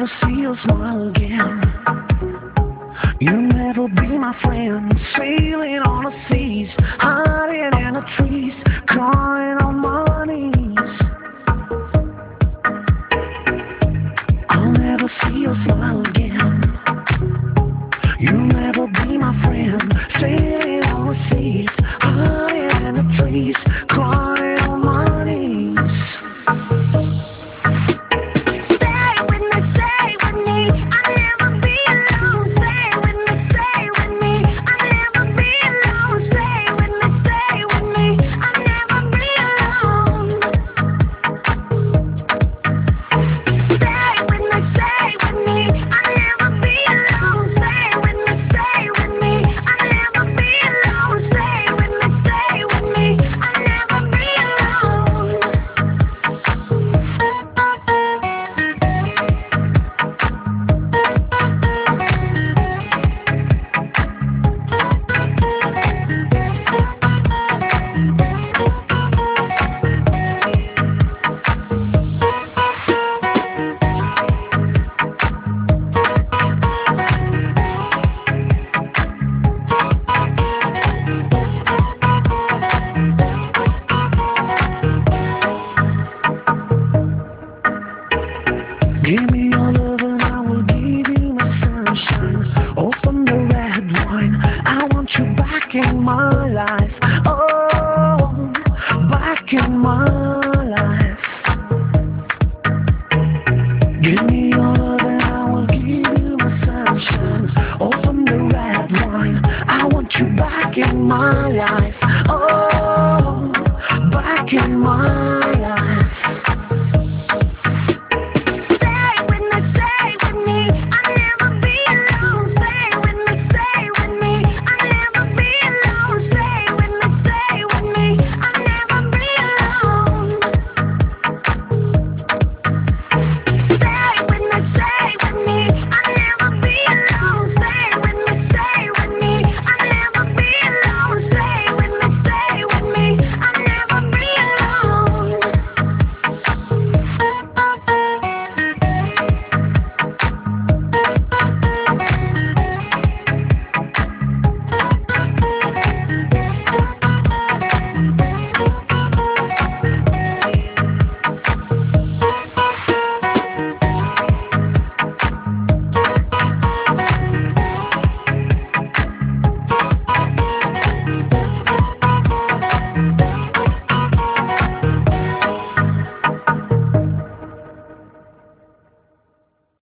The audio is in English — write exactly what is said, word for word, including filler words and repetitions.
never see your smile again. You'll never be my friend. Sailing on the seas, hiding in the trees, crying on my knees. I'll never see your smile again. You'll never be my friend. Sailing on the seas, hiding in the trees, crying on my knees. Give me your love and I will give you my sunshine. Open the red wine, I want you back in my life. Oh, back in my life. Give me your love and I will give you my sunshine. Open the red wine, I want you back in my life.